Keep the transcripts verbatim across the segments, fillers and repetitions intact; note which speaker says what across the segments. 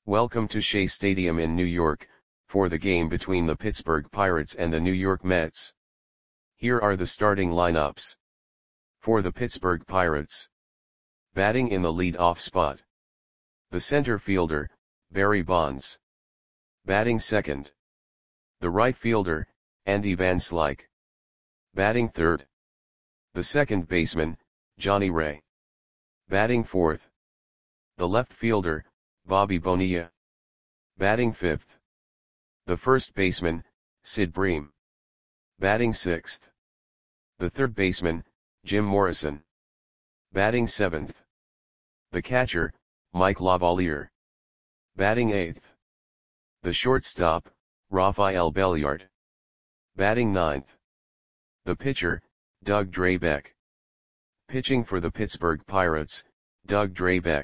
Speaker 1: Welcome to Shea Stadium in New York, for the game between the Pittsburgh Pirates and the New York Mets. Here are the starting lineups. For the Pittsburgh Pirates. Batting in the lead-off spot. The center fielder, Barry Bonds. Batting second. The right fielder, Andy Van Slyke. Batting third. The second baseman, Johnny Ray. Batting fourth. The left fielder, Bobby Bonilla. Batting fifth. The first baseman, Sid Bream. Batting sixth. The third baseman, Jim Morrison. Batting seventh. The catcher, Mike Lavalier. Batting eighth. The shortstop, Rafael Belliard. Batting ninth. The pitcher, Doug Drabek. Pitching for the Pittsburgh Pirates, Doug Drabek.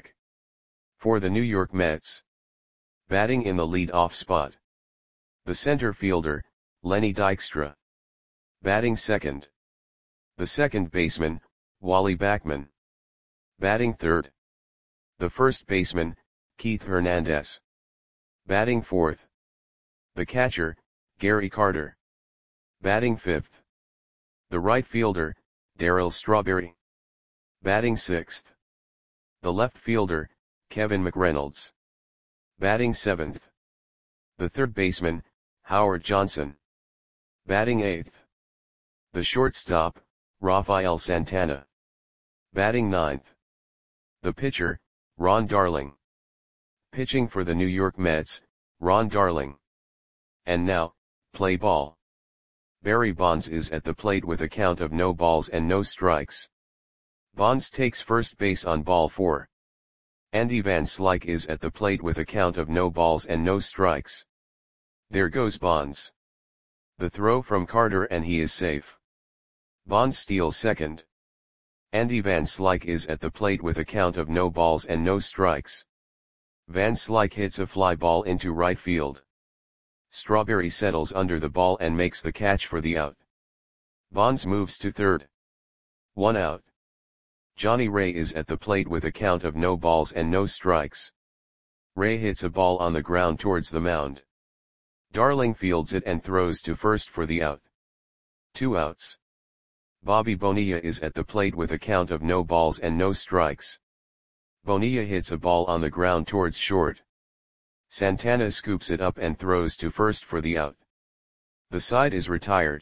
Speaker 1: For the New York Mets. Batting in the lead-off spot. The center fielder, Lenny Dykstra. Batting second. The second baseman, Wally Backman. Batting third. The first baseman, Keith Hernandez. Batting fourth. The catcher, Gary Carter. Batting fifth. The right fielder, Darryl Strawberry. Batting sixth. The left fielder, Kevin McReynolds. Batting seventh. The third baseman, Howard Johnson. Batting eighth. The shortstop, Rafael Santana. Batting ninth. The pitcher, Ron Darling. Pitching for the New York Mets, Ron Darling. And now, play ball. Barry Bonds is at the plate with a count of no balls and no strikes. Bonds takes first base on ball four. Andy Van Slyke is at the plate with a count of no balls and no strikes. There goes Bonds. The throw from Carter and he is safe. Bonds steals second. Andy Van Slyke is at the plate with a count of no balls and no strikes. Van Slyke hits a fly ball into right field. Strawberry settles under the ball and makes the catch for the out. Bonds moves to third. One out. Johnny Ray is at the plate with a count of no balls and no strikes. Ray hits a ball on the ground towards the mound. Darling fields it and throws to first for the out. Two outs. Bobby Bonilla is at the plate with a count of no balls and no strikes. Bonilla hits a ball on the ground towards short. Santana scoops it up and throws to first for the out. The side is retired.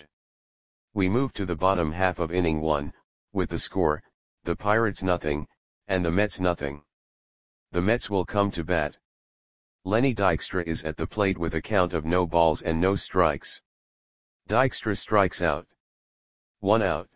Speaker 1: We move to the bottom half of inning one, with the score, the Pirates nothing, and the Mets nothing. The Mets will come to bat. Lenny Dykstra is at the plate with a count of no balls and no strikes. Dykstra strikes out. One out.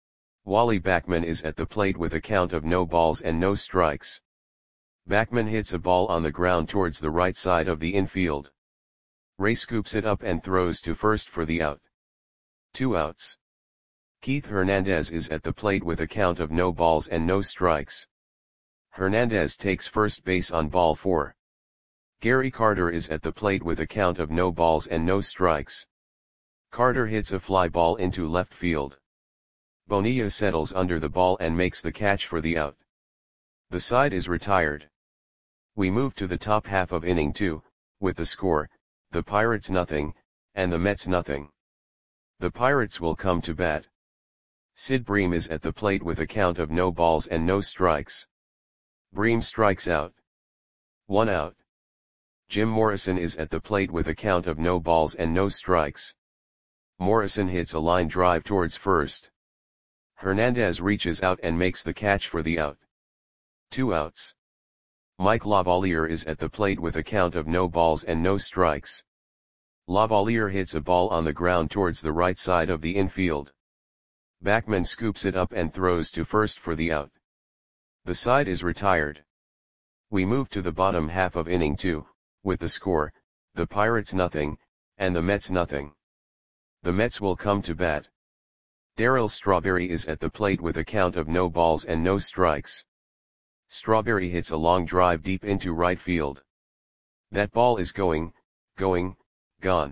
Speaker 1: Wally Backman is at the plate with a count of no balls and no strikes. Backman hits a ball on the ground towards the right side of the infield. Ray scoops it up and throws to first for the out. Two outs. Keith Hernandez is at the plate with a count of no balls and no strikes. Hernandez takes first base on ball four. Gary Carter is at the plate with a count of no balls and no strikes. Carter hits a fly ball into left field. Bonilla settles under the ball and makes the catch for the out. The side is retired. We move to the top half of inning two, with the score, the Pirates nothing, and the Mets nothing. The Pirates will come to bat. Sid Bream is at the plate with a count of no balls and no strikes. Bream strikes out. One out. Jim Morrison is at the plate with a count of no balls and no strikes. Morrison hits a line drive towards first. Hernandez reaches out and makes the catch for the out. Two outs. Mike Lavalier is at the plate with a count of no balls and no strikes. Lavalier hits a ball on the ground towards the right side of the infield. Backman scoops it up and throws to first for the out. The side is retired. We move to the bottom half of inning two, with the score, the Pirates nothing, and the Mets nothing. The Mets will come to bat. Darryl Strawberry is at the plate with a count of no balls and no strikes. Strawberry hits a long drive deep into right field. That ball is going, going, gone.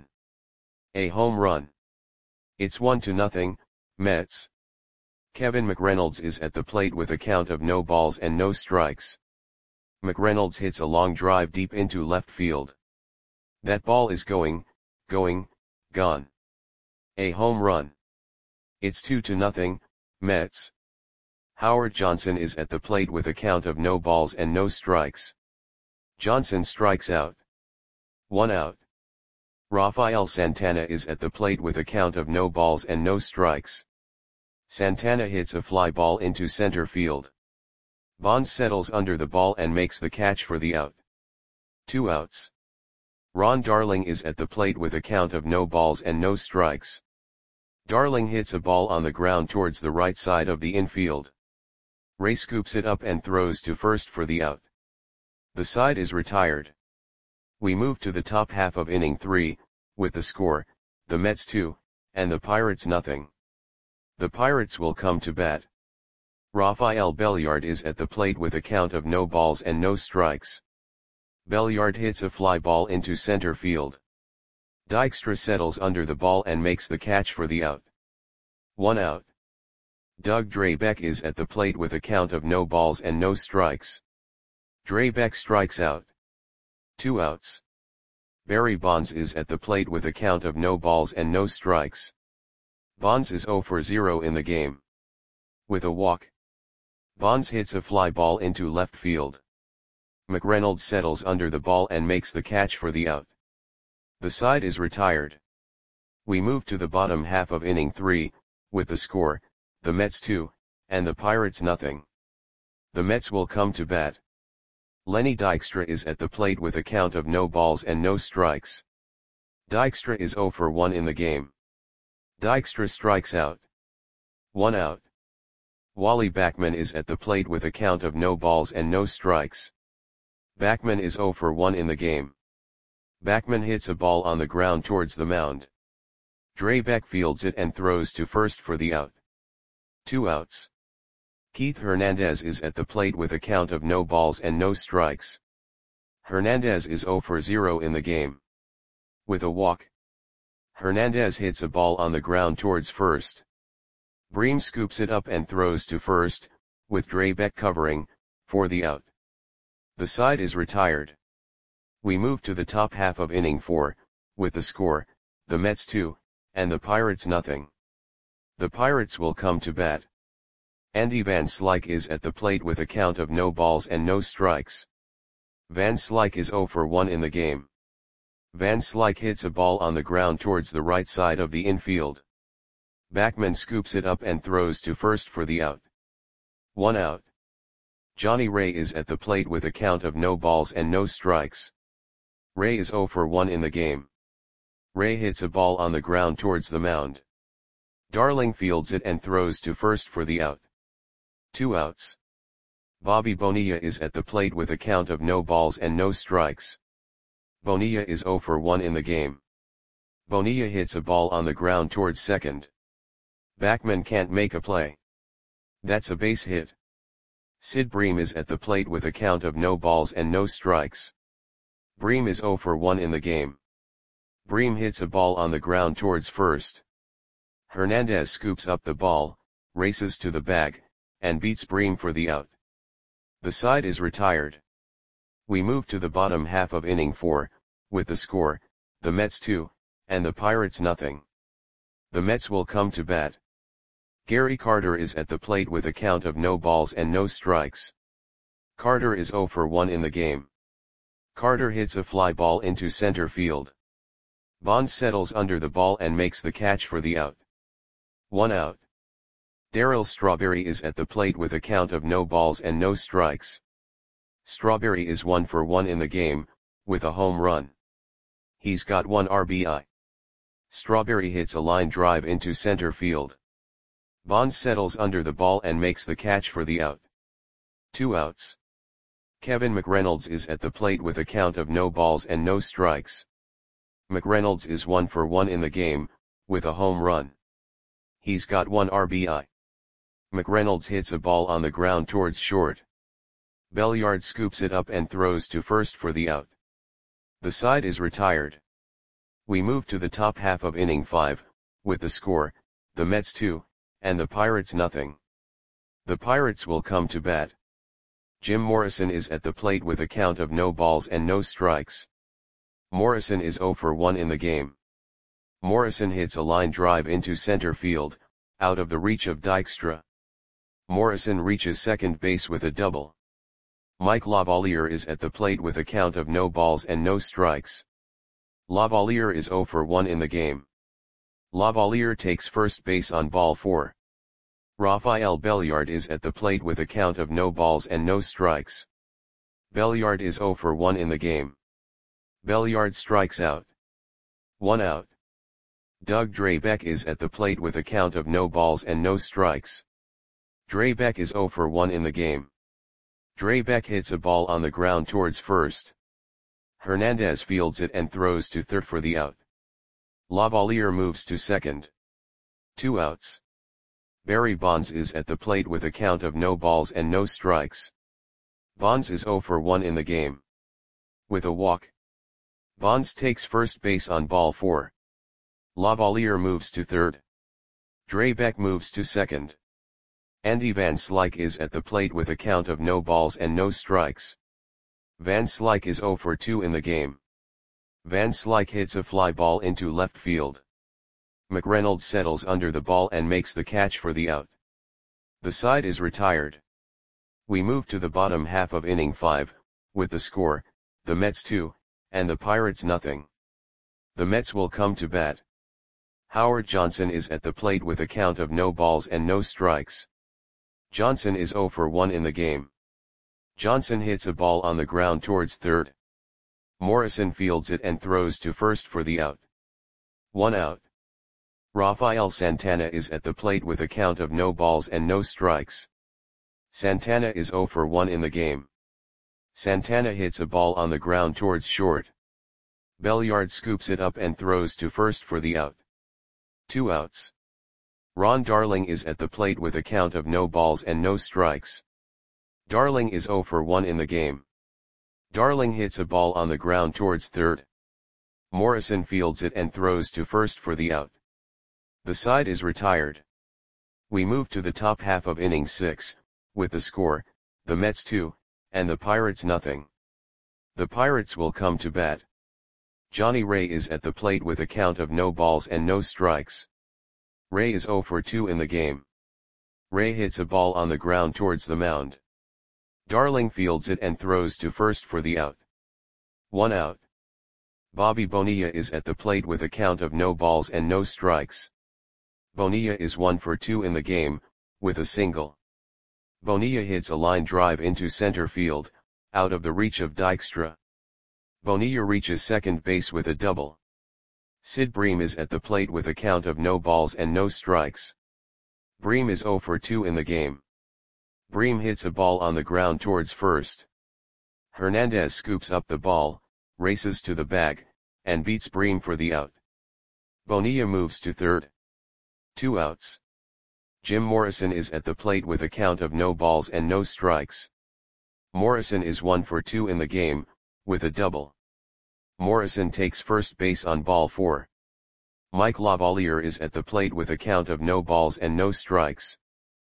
Speaker 1: A home run. It's one to nothing, Mets. Kevin McReynolds is at the plate with a count of no balls and no strikes. McReynolds hits a long drive deep into left field. That ball is going, going, gone. A home run. It's two to nothing, Mets. Howard Johnson is at the plate with a count of no balls and no strikes. Johnson strikes out. One out. Rafael Santana is at the plate with a count of no balls and no strikes. Santana hits a fly ball into center field. Bonds settles under the ball and makes the catch for the out. Two outs. Ron Darling is at the plate with a count of no balls and no strikes. Darling hits a ball on the ground towards the right side of the infield. Ray scoops it up and throws to first for the out. The side is retired. We move to the top half of inning three, with the score, the Mets two, and the Pirates nothing. The Pirates will come to bat. Rafael Belliard is at the plate with a count of no balls and no strikes. Belliard hits a fly ball into center field. Dykstra settles under the ball and makes the catch for the out. One out. Doug Drabek is at the plate with a count of no balls and no strikes. Drabek strikes out. Two outs. Barry Bonds is at the plate with a count of no balls and no strikes. Bonds is zero for zero in the game. With a walk. Bonds hits a fly ball into left field. McReynolds settles under the ball and makes the catch for the out. The side is retired. We move to the bottom half of inning three, with the score, the Mets two, and the Pirates nothing. The Mets will come to bat. Lenny Dykstra is at the plate with a count of no balls and no strikes. Dykstra is zero for one in the game. Dykstra strikes out. One out. Wally Backman is at the plate with a count of no balls and no strikes. Backman is zero for one in the game. Backman hits a ball on the ground towards the mound. Drabek fields it and throws to first for the out. Two outs. Keith Hernandez is at the plate with a count of no balls and no strikes. Hernandez is zero for zero in the game. With a walk. Hernandez hits a ball on the ground towards first. Bream scoops it up and throws to first, with Drabek covering, for the out. The side is retired. We move to the top half of inning four, with the score, the Mets two, and the Pirates nothing. The Pirates will come to bat. Andy Van Slyke is at the plate with a count of no balls and no strikes. Van Slyke is zero for one in the game. Van Slyke hits a ball on the ground towards the right side of the infield. Backman scoops it up and throws to first for the out. One out. Johnny Ray is at the plate with a count of no balls and no strikes. Ray is zero for one in the game. Ray hits a ball on the ground towards the mound. Darling fields it and throws to first for the out. Two outs. Bobby Bonilla is at the plate with a count of no balls and no strikes. Bonilla is zero for one in the game. Bonilla hits a ball on the ground towards second. Backman can't make a play. That's a base hit. Sid Bream is at the plate with a count of no balls and no strikes. Bream is zero for one in the game. Bream hits a ball on the ground towards first. Hernandez scoops up the ball, races to the bag, and beats Bream for the out. The side is retired. We move to the bottom half of inning four, with the score, the Mets two, and the Pirates nothing. The Mets will come to bat. Gary Carter is at the plate with a count of no balls and no strikes. Carter is zero for one in the game. Carter hits a fly ball into center field. Bonds settles under the ball and makes the catch for the out. One out. Darryl Strawberry is at the plate with a count of no balls and no strikes. Strawberry is one for one in the game, with a home run. He's got one R B I. Strawberry hits a line drive into center field. Bonds settles under the ball and makes the catch for the out. Two outs. Kevin McReynolds is at the plate with a count of no balls and no strikes. McReynolds is one for one in the game, with a home run. He's got one R B I. McReynolds hits a ball on the ground towards short. Belliard scoops it up and throws to first for the out. The side is retired. We move to the top half of inning five, with the score, the Mets two, and the Pirates nothing. The Pirates will come to bat. Jim Morrison is at the plate with a count of no balls and no strikes. Morrison is zero for one in the game. Morrison hits a line drive into center field, out of the reach of Dykstra. Morrison reaches second base with a double. Mike Lavalier is at the plate with a count of no balls and no strikes. Lavalier is zero for one in the game. Lavalier takes first base on ball four. Rafael Belliard is at the plate with a count of no balls and no strikes. Belliard is zero for one in the game. Belliard strikes out. One out. Doug Drabek is at the plate with a count of no balls and no strikes. Drabek is zero for one in the game. Drabek hits a ball on the ground towards first. Hernandez fields it and throws to third for the out. Lavalier moves to second. Two outs. Barry Bonds is at the plate with a count of no balls and no strikes. Bonds is zero for one in the game. With a walk. Bonds takes first base on ball four. Lavalier moves to third. Drabek moves to second. Andy Van Slyke is at the plate with a count of no balls and no strikes. Van Slyke is zero for two in the game. Van Slyke hits a fly ball into left field. McReynolds settles under the ball and makes the catch for the out. The side is retired. We move to the bottom half of inning five, with the score, the Mets two, and the Pirates nothing. The Mets will come to bat. Howard Johnson is at the plate with a count of no balls and no strikes. Johnson is zero for one in the game. Johnson hits a ball on the ground towards third. Morrison fields it and throws to first for the out. One out. Rafael Santana is at the plate with a count of no balls and no strikes. Santana is zero for one in the game. Santana hits a ball on the ground towards short. Belliard scoops it up and throws to first for the out. Two outs. Ron Darling is at the plate with a count of no balls and no strikes. Darling is zero for one in the game. Darling hits a ball on the ground towards third. Morrison fields it and throws to first for the out. The side is retired. We move to the top half of inning six, with the score, the Mets two, and the Pirates nothing. The Pirates will come to bat. Johnny Ray is at the plate with a count of no balls and no strikes. Ray is zero for two in the game. Ray hits a ball on the ground towards the mound. Darling fields it and throws to first for the out. One out. Bobby Bonilla is at the plate with a count of no balls and no strikes. Bonilla is one for two in the game, with a single. Bonilla hits a line drive into center field, out of the reach of Dykstra. Bonilla reaches second base with a double. Sid Bream is at the plate with a count of no balls and no strikes. Bream is zero for two in the game. Bream hits a ball on the ground towards first. Hernandez scoops up the ball, races to the bag, and beats Bream for the out. Bonilla moves to third. Two outs. Jim Morrison is at the plate with a count of no balls and no strikes. Morrison is one for two in the game, with a double. Morrison takes first base on ball four. Mike Lavalier is at the plate with a count of no balls and no strikes.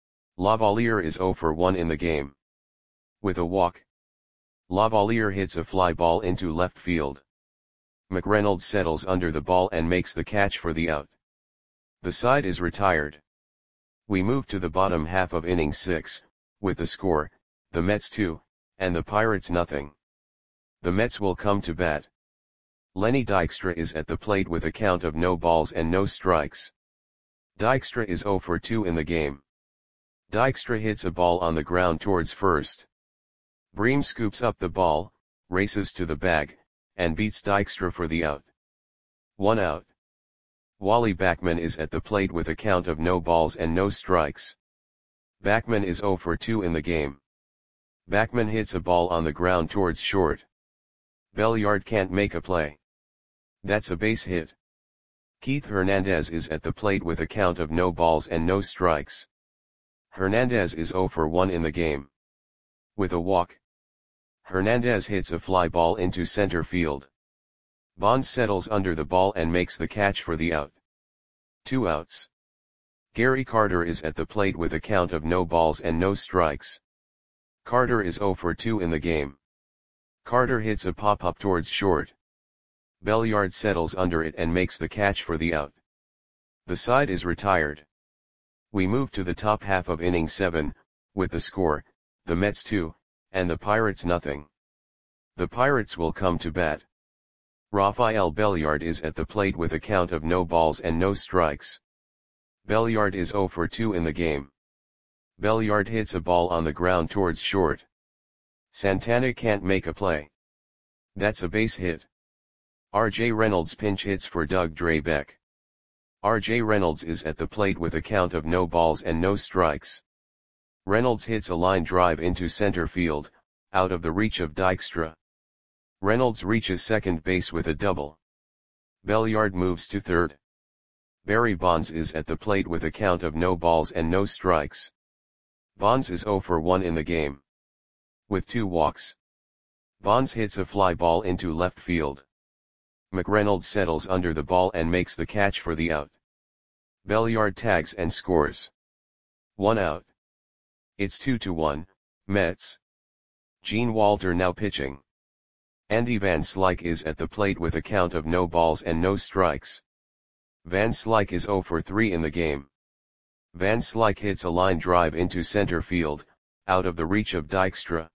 Speaker 1: Lavalier is zero for one in the game. With a walk. Lavalier hits a fly ball into left field. McReynolds settles under the ball and makes the catch for the out. The side is retired. We move to the bottom half of inning six, with the score, the Mets two, and the Pirates nothing. The Mets will come to bat. Lenny Dykstra is at the plate with a count of no balls and no strikes. Dykstra is zero for two in the game. Dykstra hits a ball on the ground towards first. Bream scoops up the ball, races to the bag, and beats Dykstra for the out. One out. Wally Backman is at the plate with a count of no balls and no strikes. Backman is zero for two in the game. Backman hits a ball on the ground towards short. Belliard can't make a play. That's a base hit. Keith Hernandez is at the plate with a count of no balls and no strikes. Hernandez is zero for one in the game. With a walk. Hernandez hits a fly ball into center field. Bonds settles under the ball and makes the catch for the out. Two outs. Gary Carter is at the plate with a count of no balls and no strikes. Carter is zero for two in the game. Carter hits a pop-up towards short. Belliard settles under it and makes the catch for the out. The side is retired. We move to the top half of inning seven, with the score, the Mets two, and the Pirates nothing. The Pirates will come to bat. Rafael Belliard is at the plate with a count of no balls and no strikes. Belliard is zero for two in the game. Belliard hits a ball on the ground towards short. Santana can't make a play. That's a base hit. R J Reynolds pinch hits for Doug Drabek. R J Reynolds is at the plate with a count of no balls and no strikes. Reynolds hits a line drive into center field, out of the reach of Dykstra. Reynolds reaches second base with a double. Belliard moves to third. Barry Bonds is at the plate with a count of no balls and no strikes. Bonds is zero for one in the game. With two walks. Bonds hits a fly ball into left field. McReynolds settles under the ball and makes the catch for the out. Belliard tags and scores. One out. It's two to one, Mets. Gene Walter now pitching. Andy Van Slyke is at the plate with a count of no balls and no strikes. Van Slyke is zero for three in the game. Van Slyke hits a line drive into center field, out of the reach of Dykstra.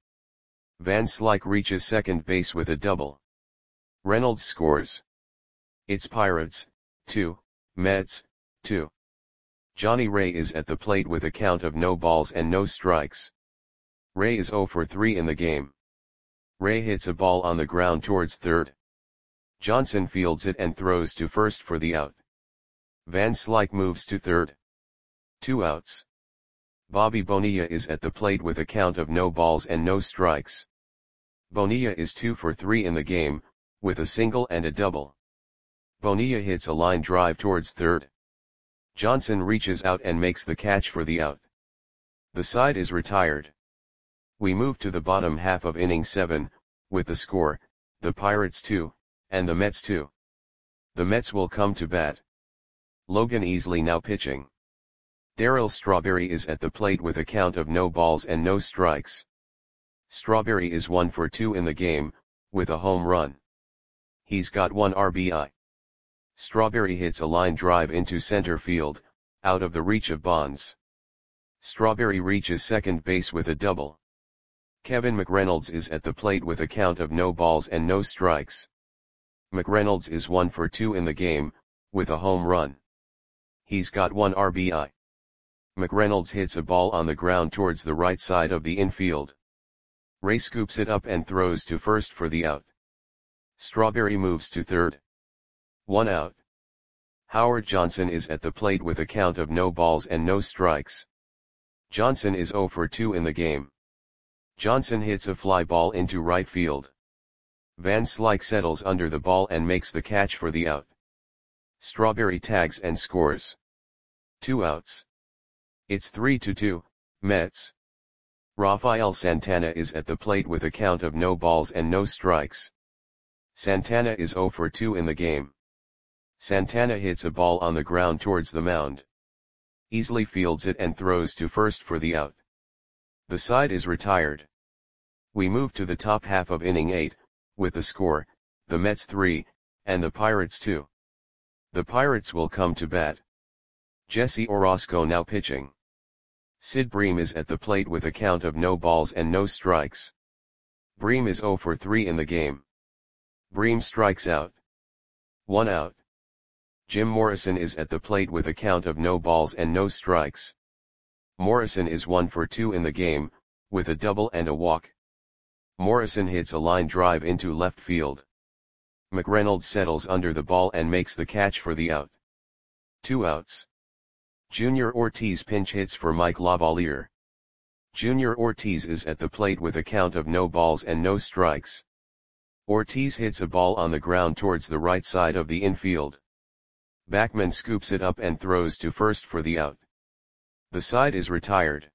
Speaker 1: Van Slyke reaches second base with a double. Reynolds scores. It's Pirates, two, Mets, two. Johnny Ray is at the plate with a count of no balls and no strikes. Ray is zero for three in the game. Ray hits a ball on the ground towards third. Johnson fields it and throws to first for the out. Van Slyke moves to third. Two outs. Bobby Bonilla is at the plate with a count of no balls and no strikes. Bonilla is two for three in the game, with a single and a double. Bonilla hits a line drive towards third. Johnson reaches out and makes the catch for the out. The side is retired. We move to the bottom half of inning seven, with the score, the Pirates two, and the Mets two. The Mets will come to bat. Logan Easley now pitching. Darryl Strawberry is at the plate with a count of no balls and no strikes. Strawberry is one for two in the game, with a home run. He's got one R B I. Strawberry hits a line drive into center field, out of the reach of Bonds. Strawberry reaches second base with a double. Kevin McReynolds is at the plate with a count of no balls and no strikes. McReynolds is one for two in the game, with a home run. He's got one R B I. McReynolds hits a ball on the ground towards the right side of the infield. Ray scoops it up and throws to first for the out. Strawberry moves to third. One out. Howard Johnson is at the plate with a count of no balls and no strikes. Johnson is zero for two in the game. Johnson hits a fly ball into right field. Van Slyke settles under the ball and makes the catch for the out. Strawberry tags and scores. Two outs. It's three to two, Mets. Rafael Santana is at the plate with a count of no balls and no strikes. Santana is zero for two in the game. Santana hits a ball on the ground towards the mound. Easley fields it and throws to first for the out. The side is retired. We move to the top half of inning eight, with the score, the Mets three, and the Pirates two. The Pirates will come to bat. Jesse Orosco now pitching. Sid Bream is at the plate with a count of no balls and no strikes. Bream is zero for three in the game. Bream strikes out. One out. Jim Morrison is at the plate with a count of no balls and no strikes. Morrison is one for two in the game, with a double and a walk. Morrison hits a line drive into left field. McReynolds settles under the ball and makes the catch for the out. Two outs. Junior Ortiz pinch hits for Mike Lavalier. Junior Ortiz is at the plate with a count of no balls and no strikes. Ortiz hits a ball on the ground towards the right side of the infield. Backman scoops it up and throws to first for the out. The side is retired.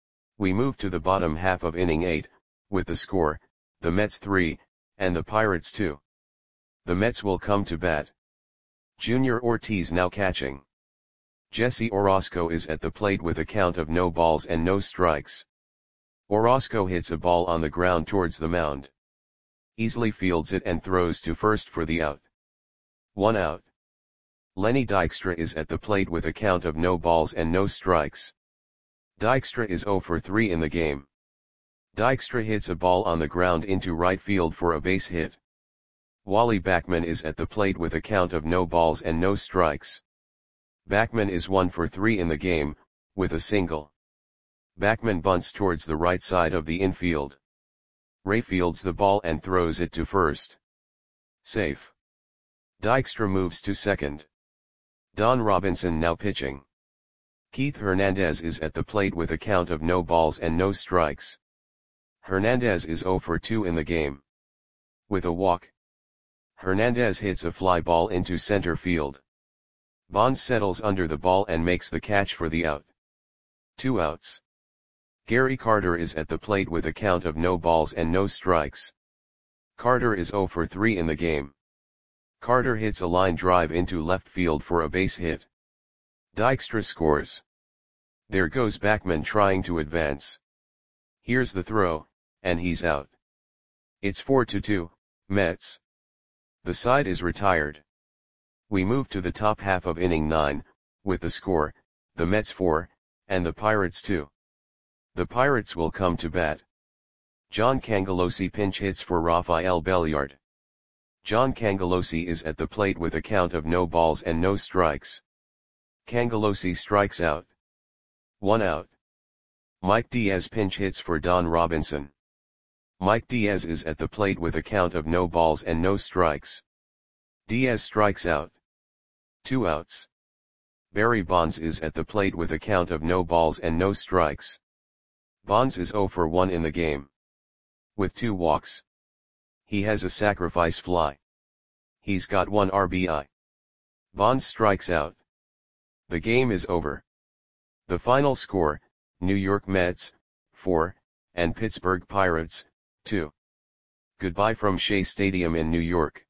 Speaker 1: We move to the bottom half of inning eight, with the score, the Mets three, and the Pirates two. The Mets will come to bat. Junior Ortiz now catching. Jesse Orosco is at the plate with a count of no balls and no strikes. Orozco hits a ball on the ground towards the mound. Easily fields it and throws to first for the out. One out. Lenny Dykstra is at the plate with a count of no balls and no strikes. Dykstra is zero for three in the game. Dykstra hits a ball on the ground into right field for a base hit. Wally Backman is at the plate with a count of no balls and no strikes. Backman is one for three in the game, with a single. Backman bunts towards the right side of the infield. Ray fields the ball and throws it to first. Safe. Dykstra moves to second. Don Robinson now pitching. Keith Hernandez is at the plate with a count of no balls and no strikes. Hernandez is zero for two in the game. With a walk, Hernandez hits a fly ball into center field. Bonds settles under the ball and makes the catch for the out. Two outs. Gary Carter is at the plate with a count of no balls and no strikes. Carter is zero for three in the game. Carter hits a line drive into left field for a base hit. Dykstra scores. There goes Backman trying to advance. Here's the throw, and he's out. It's four to two, Mets. The side is retired. We move to the top half of inning nine, with the score, the Mets four, and the Pirates two. The Pirates will come to bat. John Cangelosi pinch hits for Rafael Belliard. John Cangelosi is at the plate with a count of no balls and no strikes. Cangelosi strikes out. One out. Mike Diaz pinch hits for Don Robinson. Mike Diaz is at the plate with a count of no balls and no strikes. Diaz strikes out. Two outs. Barry Bonds is at the plate with a count of no balls and no strikes. Bonds is zero for one in the game. With two walks. He has a sacrifice fly. He's got one R B I. Bonds strikes out. The game is over. The final score, New York Mets, four, and Pittsburgh Pirates, two. Goodbye from Shea Stadium in New York.